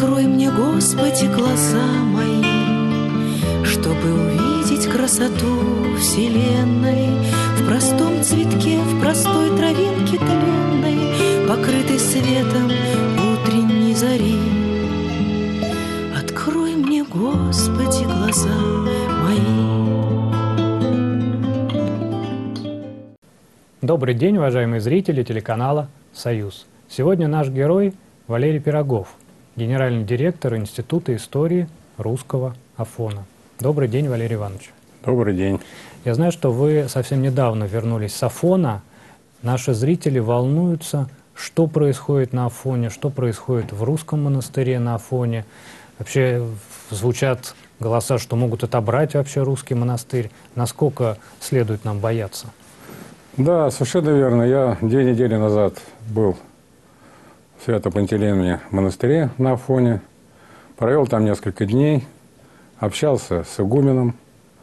Открой мне, Господи, глаза мои, чтобы увидеть красоту вселенной в простом цветке, в простой травинке тленной, покрытой светом утренней зари. Открой мне, Господи, глаза мои. Добрый день, уважаемые зрители телеканала «Союз». Сегодня наш герой Валерий Пирогов, генеральный директор Института истории русского Афона. Добрый день, Валерий Иванович. Добрый день. Я знаю, что вы совсем недавно вернулись с Афона. Наши зрители волнуются, что происходит на Афоне, что происходит в русском монастыре на Афоне. Вообще звучат голоса, что могут отобрать вообще русский монастырь. Насколько следует нам бояться? Да, совершенно верно. Я 2 недели назад был в Свято-Пантелеймоне монастыре на Афоне. Провел там несколько дней, общался с игуменом,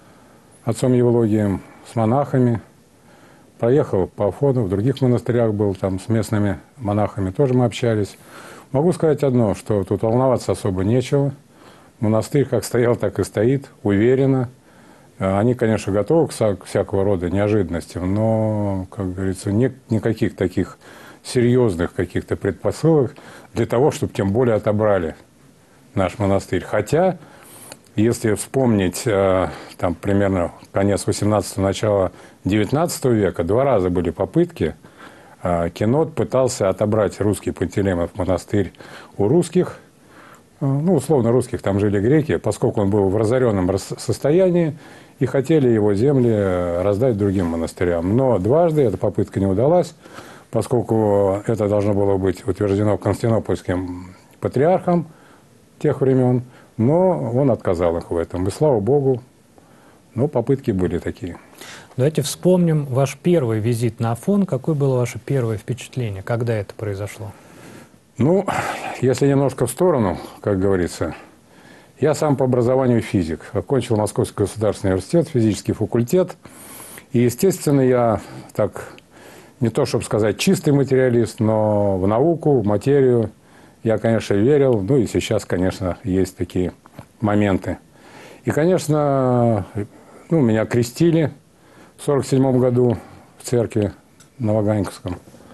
отцом Евлогием, с монахами. Проехал по Афону, в других монастырях был, там с местными монахами тоже мы общались. Могу сказать одно, что тут волноваться особо нечего. Монастырь как стоял, так и стоит, уверенно. Они, конечно, готовы к всякого рода неожиданностям, но, как говорится, нет никаких таких серьезных каких-то предпосылок для того, чтобы тем более отобрали наш монастырь. Хотя, если вспомнить, там примерно конец 18-го, начало 19 века, 2 раза были попытки. Кенот пытался отобрать русский Пантелеймонов монастырь у русских, ну, условно русских, там жили греки, поскольку он был в разоренном состоянии, и хотели его земли раздать другим монастырям. Но дважды эта попытка не удалась, поскольку это должно было быть утверждено константинопольским патриархом тех времен, но он отказал их в этом. И слава Богу, но попытки были такие. Давайте вспомним ваш первый визит на Афон. Какое было ваше первое впечатление? Когда это произошло? Ну, если немножко в сторону, как говорится, я сам по образованию физик. Окончил Московский государственный университет, физический факультет. И, естественно, я так, не то чтобы сказать чистый материалист, но в науку, в материю я, конечно, верил. Ну и сейчас, конечно, есть такие моменты. И, конечно, ну, меня крестили в 1947 году в церкви Новоганьковском.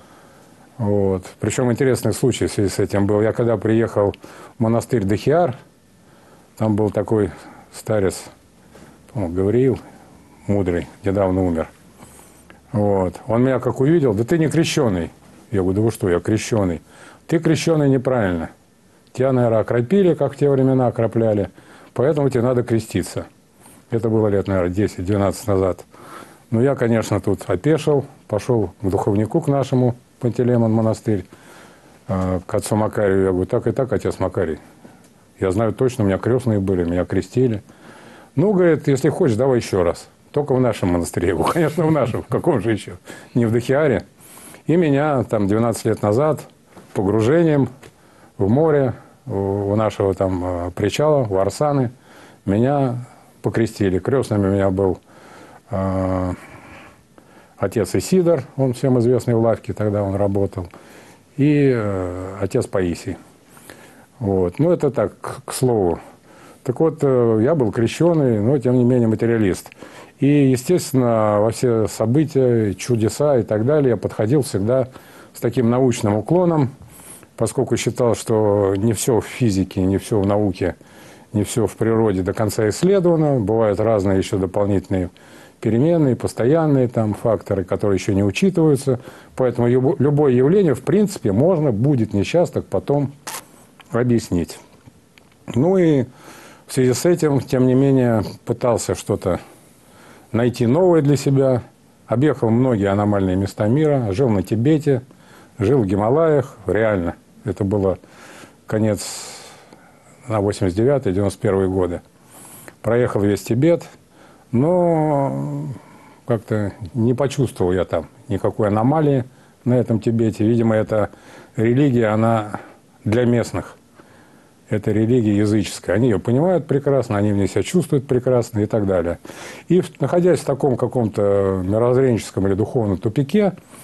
Вот. Причем интересный случай в связи с этим был. Я когда приехал в монастырь Дахиар, там был такой старец, Гавриил, мудрый, недавно умер. Вот. Он меня как увидел: да ты не крещеный. Я говорю: да вы что, я крещеный. Ты крещеный неправильно. Тебя, наверное, окропили, как в те времена окропляли, поэтому тебе надо креститься. Это было лет, наверное, 10-12 назад. Ну, я, конечно, тут опешил, пошел к духовнику, к нашему Пантелеймон монастырь, к отцу Макарию. Я говорю: так и так, отец Макарий. Я знаю точно, у меня крестные были, меня крестили. Ну, говорит, если хочешь, давай еще раз. Только в нашем монастыре. Я говорю: конечно, в нашем. В каком же еще? Не в Дахиаре. И меня там 12 лет назад погружением в море, у нашего там причала, у Арсаны, меня покрестили. Крестными у меня был отец Исидор, он всем известный в лавке, тогда он работал, и отец Паисий. Вот. Ну, это так, к слову. Так вот, я был крещеный, но, тем не менее, материалист. И, естественно, во все события, чудеса и так далее я подходил всегда с таким научным уклоном, поскольку считал, что не все в физике, не все в науке, не все в природе до конца исследовано. Бывают разные еще дополнительные переменные, постоянные там факторы, которые еще не учитываются. Поэтому любое явление, в принципе, можно будет несчастно потом объяснить. Ну и в связи с этим, тем не менее, пытался что-то найти новое для себя. Объехал многие аномальные места мира, жил на Тибете, жил в Гималаях. Реально, это было конец на 89-91 годы. Проехал весь Тибет, но как-то не почувствовал я там никакой аномалии на этом Тибете. Видимо, эта религия, она для местных. Это религия языческая. Они ее понимают прекрасно, они в ней себя чувствуют прекрасно и так далее. И находясь в таком каком-то мировоззренческом или духовном тупике,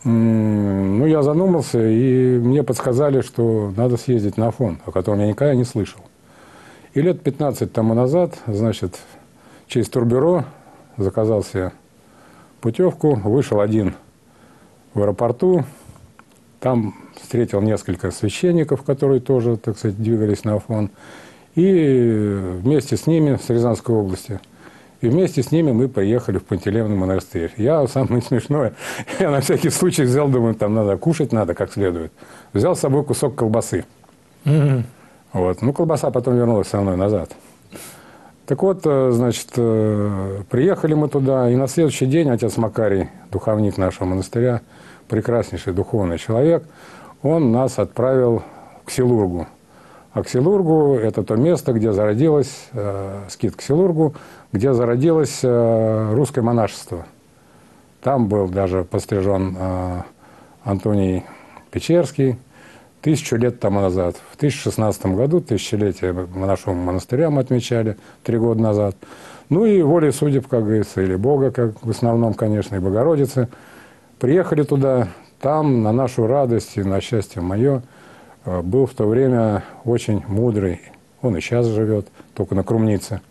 Ну, я задумался, и мне подсказали, что надо съездить на Афон, о котором я никогда не слышал. И лет 15 тому назад, значит, через турбюро заказал себе путевку, вышел один в аэропорту, там встретил несколько священников, которые тоже, так сказать, двигались на Афон, и вместе с ними, с Рязанской области, и вместе с ними мы приехали в Пантелеевный монастырь. Я, самое смешное, я на всякий случай взял, думаю, там надо кушать, надо как следует. Взял с собой кусок колбасы. Вот. Ну, колбаса потом вернулась со мной назад. Так вот, значит, приехали мы туда, и на следующий день отец Макарий, духовник нашего монастыря, прекраснейший духовный человек, он нас отправил к Силургу. А Ксилургу – это то место, где зародилось, скит Ксилургу, где зародилось русское монашество. Там был даже пострижен Антоний Печерский 1000 лет тому назад. В 1016 году, тысячелетие нашего монастыря мы отмечали 3 года назад. Ну и волей судеб, как говорится, или Бога, как в основном, конечно, и Богородицы. Приехали туда, там, на нашу радость и на счастье мое, был в то время очень мудрый, он и сейчас живет, только на Крумнице,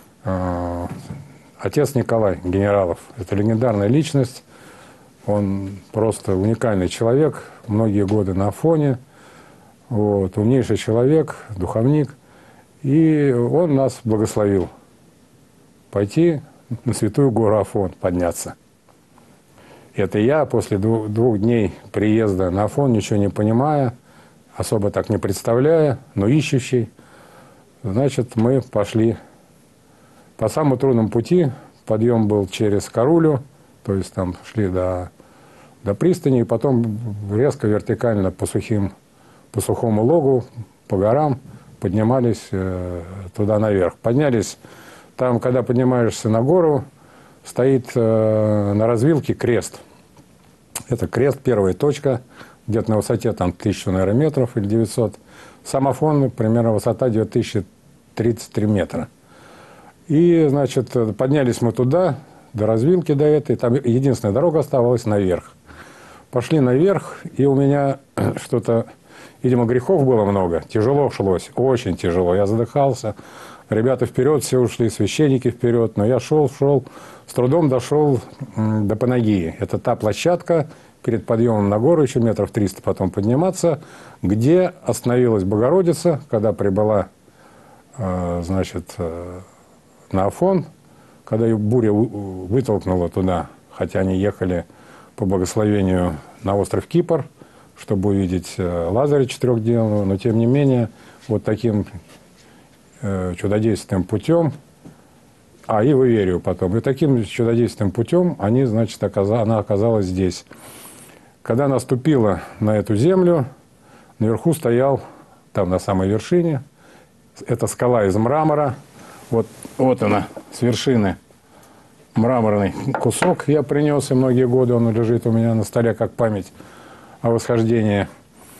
отец Николай Генералов. Это легендарная личность, он просто уникальный человек, многие годы на Афоне, вот, умнейший человек, духовник, и он нас благословил пойти на Святую гору Афон, подняться. Это я после 2 дней приезда на Афон, ничего не понимая, особо так не представляя, но ищущий, значит, мы пошли по самому трудному пути. Подъем был через Карулю, то есть там шли до пристани, и потом резко вертикально по сухому логу, по горам поднимались туда наверх. Поднялись, там, когда поднимаешься на гору, стоит на развилке крест. Это крест, первая точка, где-то на высоте там 1000, наверное, метров или 900. Сам Афон, примерно высота 2033 метра. И, значит, поднялись мы туда, до развилки до этой. Там единственная дорога оставалась наверх. Пошли наверх, и у меня что-то, видимо, грехов было много. Тяжело шлось, очень тяжело. Я задыхался. Ребята вперед все ушли, священники вперед. Но я шел, с трудом дошел до Панагии. Это та площадка, перед подъемом на гору, еще метров 300 потом подниматься, где остановилась Богородица, когда прибыла, значит, на Афон, когда ее буря вытолкнула туда, хотя они ехали по благословению на остров Кипр, чтобы увидеть Лазаря четырехдневного, но тем не менее вот таким чудодейственным путем, и в Иверию потом, и таким чудодейственным путем они, значит, она оказалась здесь. Когда она ступила на эту землю, наверху стоял, там на самой вершине, это скала из мрамора, вот она, с вершины, мраморный кусок я принес, и многие годы он лежит у меня на столе как память о восхождении.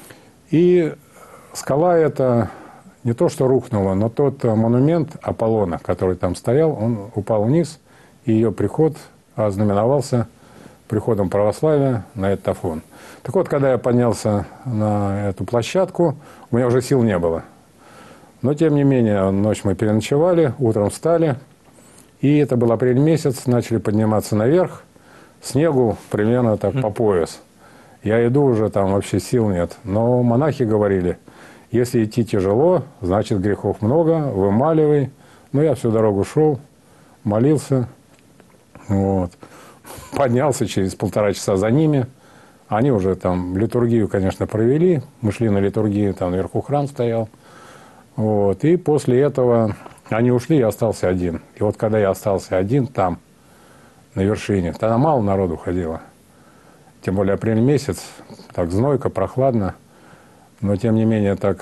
И скала эта не то что рухнула, но тот монумент Аполлона, который там стоял, он упал вниз, и ее приход ознаменовался приходом православия на этот Афон. Так вот, когда я поднялся на эту площадку, у меня уже сил не было. Но, тем не менее, ночь мы переночевали, утром встали, и это был апрель месяц, начали подниматься наверх, снегу примерно так по пояс. Я иду уже, там вообще сил нет. Но монахи говорили, если идти тяжело, значит грехов много, вымаливай. Ну, я всю дорогу шел, молился, вот. Поднялся через 1,5 часа за ними. Они уже там литургию, конечно, провели. Мы шли на литургию, там наверху храм стоял. Вот. И после этого они ушли, я остался один. И вот когда я остался один там, на вершине, тогда мало народу ходило. Тем более апрель месяц, так знойко, прохладно. Но тем не менее так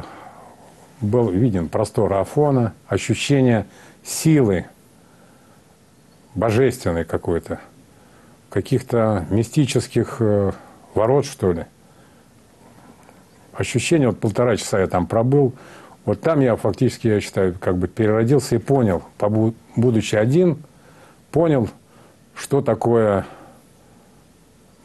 был виден простор Афона, ощущение силы божественной какой-то, каких-то мистических ворот, что ли. Ощущение, вот 1,5 часа я там пробыл, вот там я фактически, я считаю, как бы переродился и понял, будучи один, понял, что такое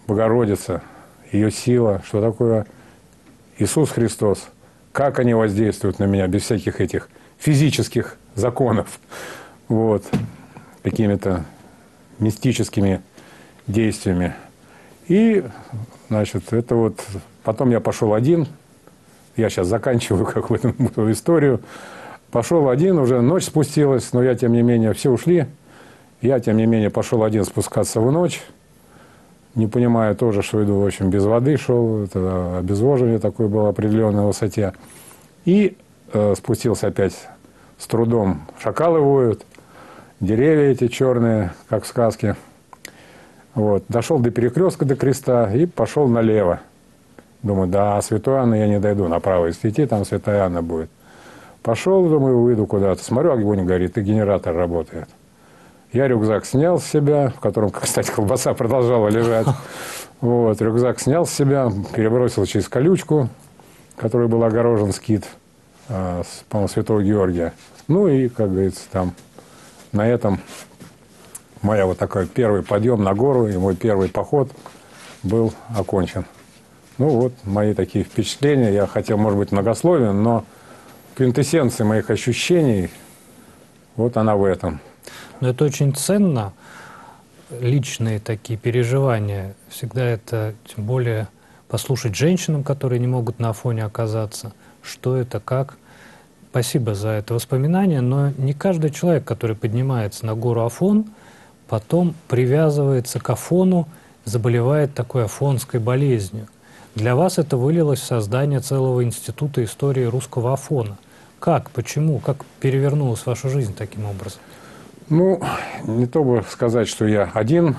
Богородица, ее сила, что такое Иисус Христос, как они воздействуют на меня без всяких этих физических законов, вот, какими-то мистическими действиями. И, значит, это вот, потом я пошел один, я сейчас заканчиваю как бы эту историю, пошел один, уже ночь спустилась, но я, тем не менее, все ушли, я, тем не менее, пошел один спускаться в ночь, не понимая тоже, что иду, в общем, без воды шел, это обезвоживание такое было определенной высоте. И спустился опять с трудом. Шакалы воют, деревья эти черные, как в сказке. Вот. Дошел до перекрестка, до креста и пошел налево. Думаю, да, Святой Анны я не дойду, направо если идти, там Святая Анна будет. Пошел, думаю, выйду куда-то. Смотрю, огонь горит, и генератор работает. Я рюкзак снял с себя, в котором, кстати, колбаса продолжала лежать. Вот, рюкзак снял с себя, перебросил через колючку, которой был огорожен скит, по-моему, Святого Георгия. Ну и, как говорится, там на этом моя вот такой первый подъем на гору и мой первый поход был окончен. Ну вот, мои такие впечатления. Я хотел, может быть, многословен, но квинтэссенция моих ощущений, вот она в этом. Но это очень ценно, личные такие переживания. Всегда это, тем более, послушать женщинам, которые не могут на Афоне оказаться, что это, как. Спасибо за это воспоминание, но не каждый человек, который поднимается на гору Афон, потом привязывается к Афону, заболевает такой афонской болезнью. Для вас это вылилось в создание целого института истории русского Афона. Как, почему, как перевернулась ваша жизнь таким образом? Ну, не то бы сказать, что я один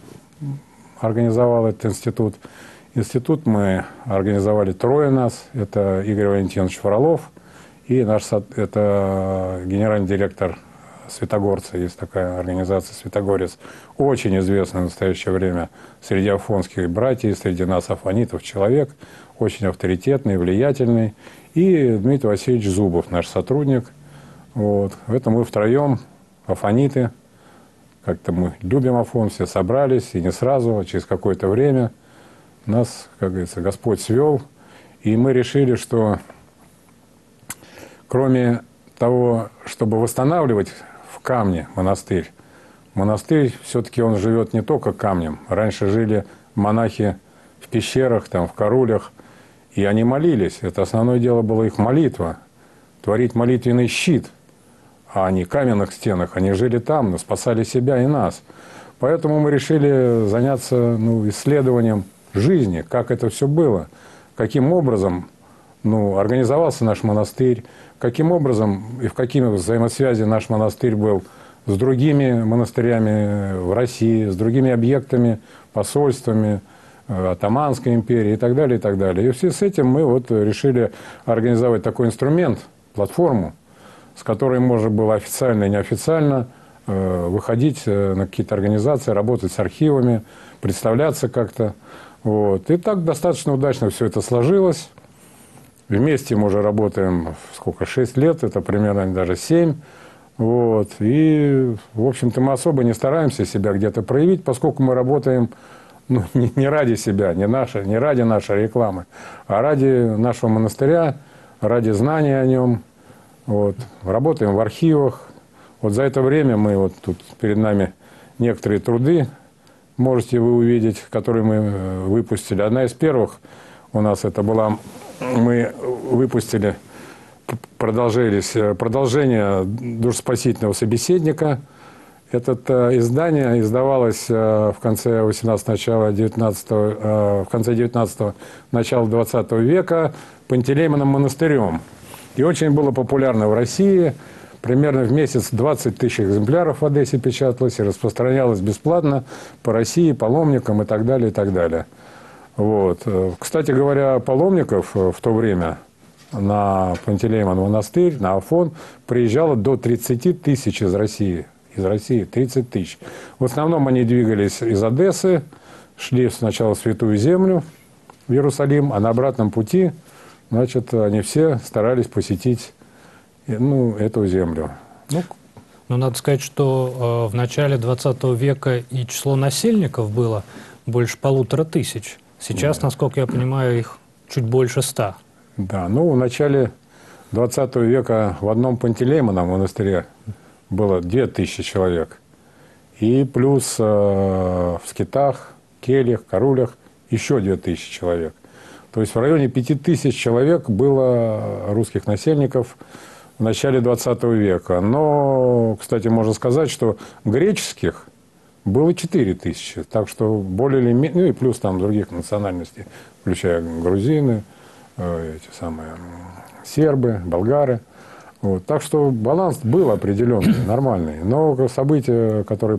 организовал этот институт. Институт мы организовали трое нас. Это Игорь Валентинович Фролов и это генеральный директор Святогорца. Есть такая организация «Святогорец». Очень известный в настоящее время среди афонских братьев, среди нас афонитов человек. Очень авторитетный, влиятельный. И Дмитрий Васильевич Зубов, наш сотрудник. Вот. Это мы втроем, афониты. Как-то мы любим Афон, все собрались, и не сразу, а через какое-то время нас, как говорится, Господь свел. И мы решили, что кроме того, чтобы восстанавливать в камне монастырь, монастырь все-таки он живет не только камнем. Раньше жили монахи в пещерах, там, в карулях, и они молились. Это основное дело было их молитва, творить молитвенный щит, а не каменных стенах. Они жили там, но спасали себя и нас. Поэтому мы решили заняться исследованием жизни, как это все было, каким образом организовался наш монастырь, каким образом и в какими взаимосвязи наш монастырь был с другими монастырями в России, с другими объектами, посольствами Отtomанской империи и так далее, и так далее. И в связи с этим мы вот решили организовать такой инструмент, платформу, с которой можно было официально и неофициально выходить на какие-то организации, работать с архивами, представляться как-то. Вот. И так достаточно удачно все это сложилось. Вместе мы уже работаем, 6 лет, это примерно даже 7. Вот. И, в общем-то, мы особо не стараемся себя где-то проявить, поскольку мы работаем не ради себя, не ради нашей рекламы, а ради нашего монастыря, ради знания о нем. Вот. Работаем в архивах. Вот за это время мы, вот тут перед нами некоторые труды, можете вы увидеть, которые мы выпустили. Одна из первых у нас это была, мы выпустили продолжение «Душеспасительного собеседника». Это издание издавалось в конце 18-го, начала 19-го, в конце 19-го, начала 20 века Пантелеймоном монастырем. И очень было популярно в России. Примерно в месяц 20 тысяч экземпляров в Одессе печаталось и распространялось бесплатно по России, паломникам и так далее, и так далее. Вот. Кстати говоря, паломников в то время на Пантелеймон монастырь, на Афон, приезжало до 30 тысяч из России. Из России 30 тысяч. В основном они двигались из Одессы, шли сначала в Святую Землю, в Иерусалим, а на обратном пути, значит, они все старались посетить эту землю. Но надо сказать, что в начале 20 века и число насельников было больше 1500. Сейчас, насколько я понимаю, их чуть больше 100. Да, ну, в начале 20 века в одном Пантелеймоновом монастыре было 2000 человек. И плюс в Скитах, Кельях, Карулях еще 2000 человек. То есть в районе 5000 человек было русских насельников в начале 20 века. Но, кстати, можно сказать, что греческих было 4000. Так что более или менее, ну и плюс там других национальностей, включая грузины, эти самые сербы, болгары. Вот. Так что баланс был определенный, нормальный. Но события, которые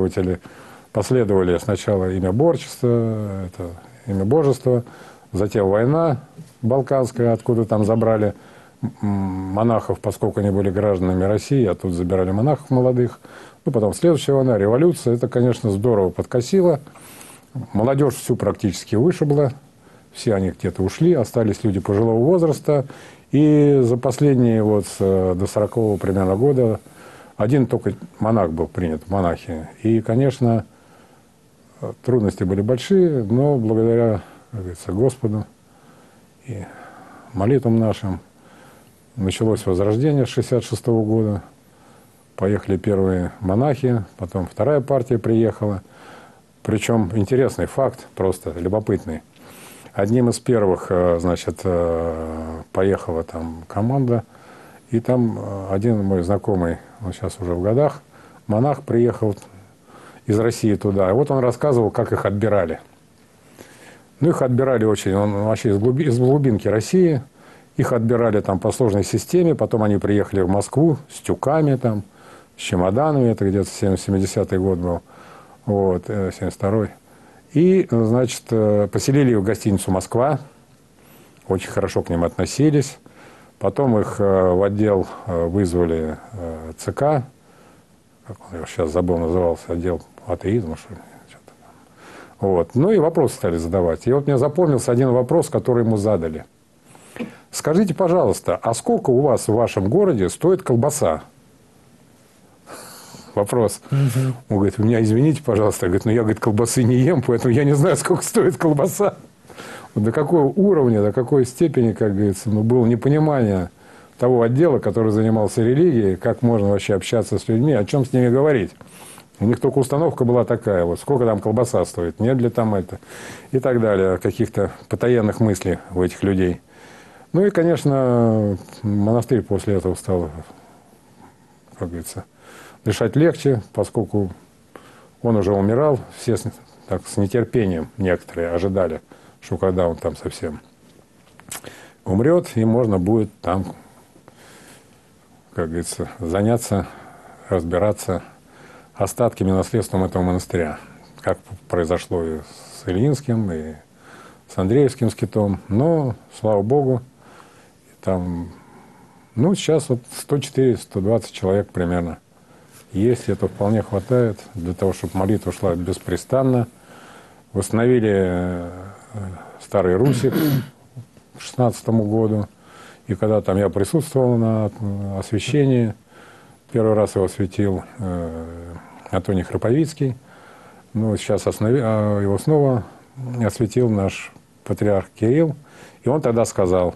последовали сначала имя Борчества, это имя Божества, затем война балканская, откуда там забрали монахов, поскольку они были гражданами России, а тут забирали монахов молодых. Ну, потом следующая война, революция. Это, конечно, здорово подкосило. Молодежь всю практически вышибла. Все они где-то ушли, остались люди пожилого возраста. И за последние вот до 40-го примерно года один только монах был принят в монахи. И, конечно, трудности были большие, но благодаря, как говорится, Господу и молитвам нашим началось возрождение с 66-го года. Поехали первые монахи, потом вторая партия приехала. Причем интересный факт, просто любопытный. Одним из первых, значит, поехала там команда, и там один мой знакомый, он сейчас уже в годах, монах приехал из России туда. И вот он рассказывал, как их отбирали. Ну, их отбирали очень, он вообще из глубинки России, их отбирали там по сложной системе, потом они приехали в Москву с тюками там, с чемоданами, это где-то 70-й год был, вот, 72-й. И, значит, поселили их в гостиницу «Москва», очень хорошо к ним относились. Потом их в отдел вызвали ЦК, как он сейчас забыл, назывался, отдел атеизма, что ли. Вот. Ну и вопросы стали задавать. И вот мне запомнился один вопрос, который ему задали. Скажите, пожалуйста, а сколько у вас в вашем городе стоит колбаса? Вопрос. Он говорит, меня извините, пожалуйста. Говорит, ну я, говорит, колбасы не ем, поэтому я не знаю, сколько стоит колбаса. Вот до какого уровня, до какой степени, как говорится, ну, было непонимание того отдела, который занимался религией, как можно вообще общаться с людьми, о чем с ними говорить. У них только установка была такая, вот сколько там колбаса стоит, нет ли там это, и так далее, каких-то потаенных мыслей у этих людей. Ну и, конечно, монастырь после этого стал, как говорится, дышать легче, поскольку он уже умирал, все так, с нетерпением некоторые ожидали, что когда он там совсем умрет, и можно будет там, как говорится, заняться, разбираться остатками, наследством этого монастыря, как произошло и с Ильинским, и с Андреевским скитом. Но, слава Богу, там, ну, сейчас вот 104-120 человек примерно есть, это вполне хватает для того, чтобы молитва шла беспрестанно. Восстановили Старый Русик к 16 году, и когда там я присутствовал на освящении, первый раз его осветил Антоний Храповицкий. Ну, сейчас его снова осветил наш патриарх Кирилл. И он тогда сказал,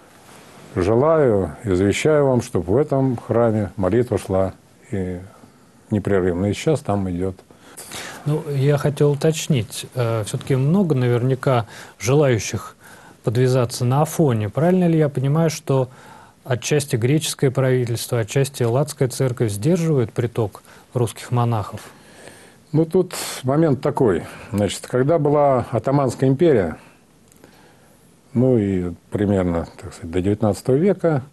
желаю и завещаю вам, чтобы в этом храме молитва шла и непрерывно. И сейчас там идет. Ну, я хотел уточнить. Все-таки много наверняка желающих подвязаться на Афоне. Правильно ли я понимаю, что отчасти греческое правительство, отчасти Латская церковь сдерживает приток русских монахов? Ну, тут момент такой. Значит, когда была Отtomанская империя, ну и примерно, так сказать, до 19 века,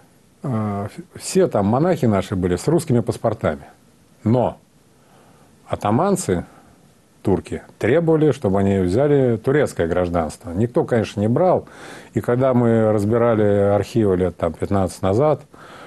все там монахи наши были с русскими паспортами. Но оттоманцы, турки, требовали, чтобы они взяли турецкое гражданство. Никто, конечно, не брал. И когда мы разбирали архивы лет там, 15 назад,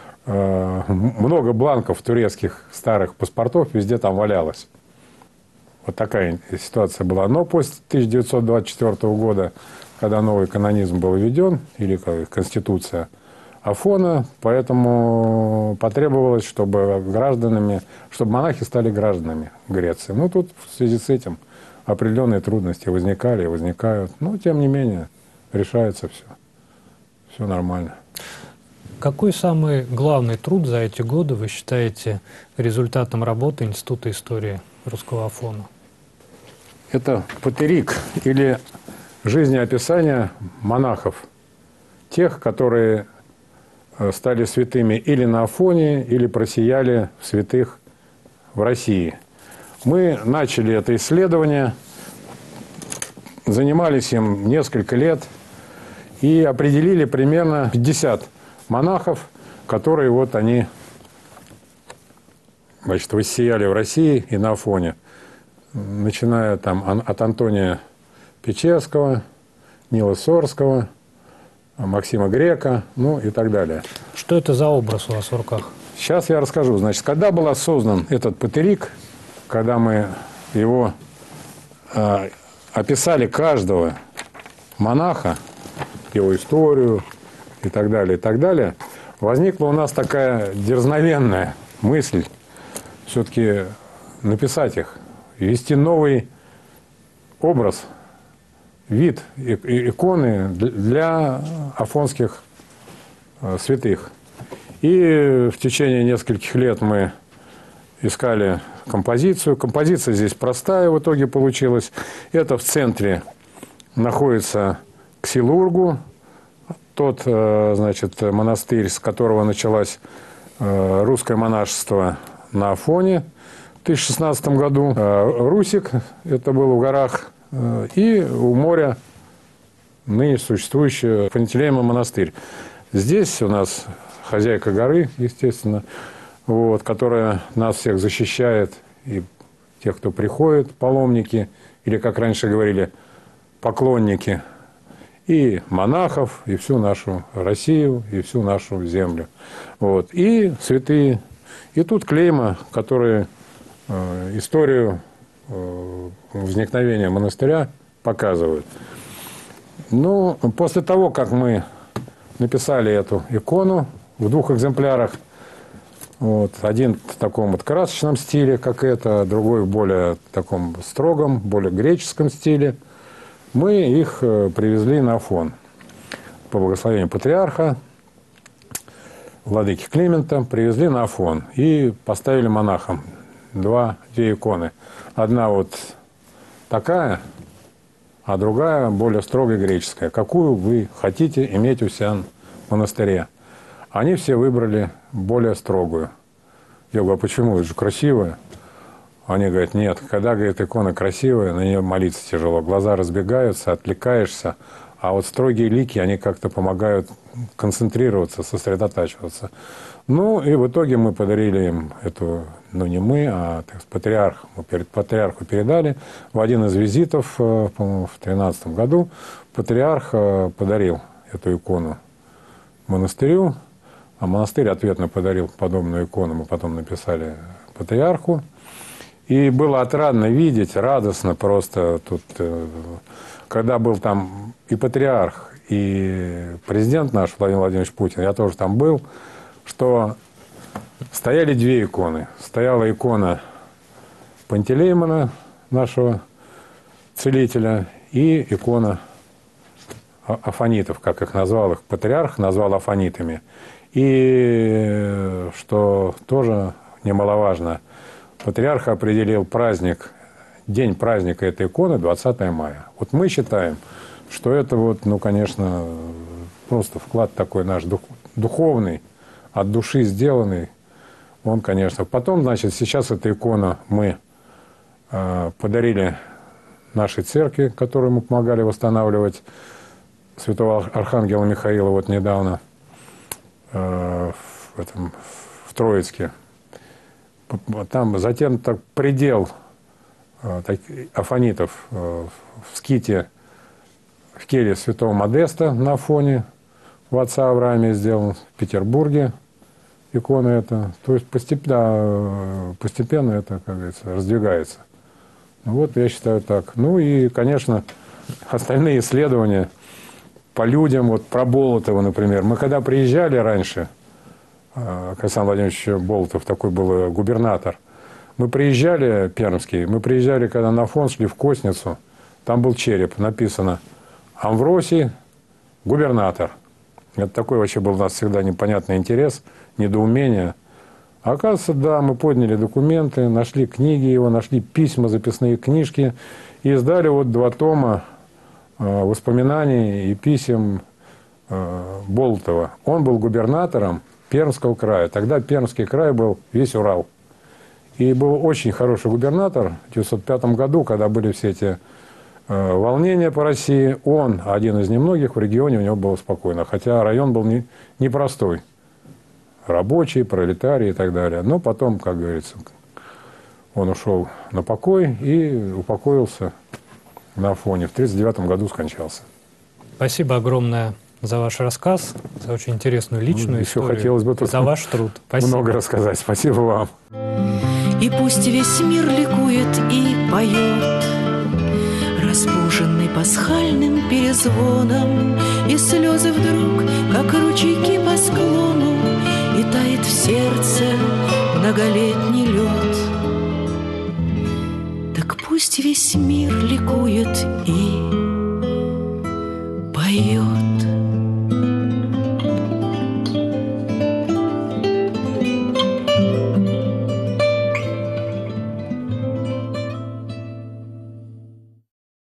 много бланков турецких старых паспортов везде там валялось. Вот такая ситуация была. Но после 1924 года, когда новый канонизм был введен, или конституция Афона, поэтому потребовалось, чтобы монахи стали гражданами Греции. Ну, тут в связи с этим определенные трудности возникали и возникают. Но, тем не менее, решается все. Все нормально. Какой самый главный труд за эти годы вы считаете результатом работы Института истории русского Афона? Это патерик или жизнеописание монахов, тех, которые стали святыми или на Афоне, или просияли в святых в России. Мы начали это исследование, занимались им несколько лет и определили примерно 50 монахов, которые вот они, значит, воссияли в России и на Афоне. Начиная там от Антония Печерского, Нила Сорского, Максима Грека, ну и так далее. Что это за образ у вас в руках? Сейчас я расскажу. Значит, когда был создан этот патерик, когда мы его описали каждого монаха, его историю и так далее, возникла у нас такая дерзновенная мысль все-таки написать их, ввести новый образ, вид иконы для афонских святых. И в течение нескольких лет мы искали композицию. Композиция здесь простая в итоге получилась. Это в центре находится Ксилургу, тот, значит, монастырь, с которого началось русское монашество на Афоне в 1016 году. Русик, это был в горах, и у моря ныне существующий Пантелеимон монастырь. Здесь у нас хозяйка горы, естественно, вот, которая нас всех защищает, и тех, кто приходит, паломники, или, как раньше говорили, поклонники, и монахов, и всю нашу Россию, и всю нашу землю. Вот. И святые. И тут клейма, которые историю возникновения монастыря показывают. Ну, после того, как мы написали эту икону в 2 экземплярах, вот, один в таком вот красочном стиле, как это, другой в более таком строгом, более греческом стиле, мы их привезли на Афон по благословению патриарха, владыки Климента, привезли на Афон и поставили монахам две иконы. Одна вот такая, а другая более строгая греческая. Какую вы хотите иметь у себя в монастыре? Они все выбрали более строгую. Я говорю, а почему? Это же красивая. Они говорят, нет, когда, говорит, икона красивая, на нее молиться тяжело. Глаза разбегаются, отвлекаешься. А вот строгие лики, они как-то помогают концентрироваться, сосредотачиваться. Ну, и в итоге мы подарили им эту, ну, не мы, а патриарх. Мы патриарху передали. В один из визитов, по-моему, в 2013 году патриарх подарил эту икону монастырю. А монастырь ответно подарил подобную икону. Мы потом написали патриарху. И было отрадно видеть, радостно просто тут, когда был там и патриарх, и президент наш Владимир Владимирович Путин, я тоже там был, что стояли 2 иконы. Стояла икона Пантелеимона, нашего целителя, и икона афонитов, как их назвал их патриарх, назвал афонитами. И, что тоже немаловажно, патриарх определил праздник, день праздника этой иконы 20 мая. Вот мы считаем, что это вот, ну, конечно, просто вклад такой наш духовный, от души сделанный. Он, конечно. Потом, значит, сейчас эту икону мы подарили нашей церкви, которую мы помогали восстанавливать, святого архангела Михаила вот недавно в Троицке. Там затем так предел афонитов в ските, в келье святого Модеста на Афоне, в отца Аврааме сделан, в Петербурге икона эта. То есть постепенно это, как говорится, раздвигается. Вот я считаю так. Ну и, конечно, остальные исследования по людям, вот про Болотова, например. Мы когда приезжали раньше, Александр Владимирович Болотов такой был губернатор, Мы приезжали, пермские, мы приезжали, когда на Афон шли в Косницу, там был череп, написано «Амвросий, губернатор». Это такой вообще был у нас всегда непонятный интерес, недоумение. А оказывается, да, мы подняли документы, нашли книги его, нашли письма, записные книжки и издали вот 2 тома воспоминаний и писем Болотова. Он был губернатором Пермского края. Тогда Пермский край был весь Урал. И был очень хороший губернатор в 1905 году, когда были все эти волнения по России. Он, один из немногих, в регионе у него было спокойно. Хотя район был непростой. Рабочие, пролетарии и так далее. Но потом, как говорится, он ушел на покой и упокоился на Афоне. В 1939 году скончался. Спасибо огромное за ваш рассказ, за очень интересную личную историю, хотелось бы тут за ваш труд. Спасибо. Много рассказать. Спасибо вам. И пусть весь мир ликует и поет, разбуженный пасхальным перезвоном, и слезы вдруг, как ручейки по склону, и тает в сердце многолетний лед. Так пусть весь мир ликует и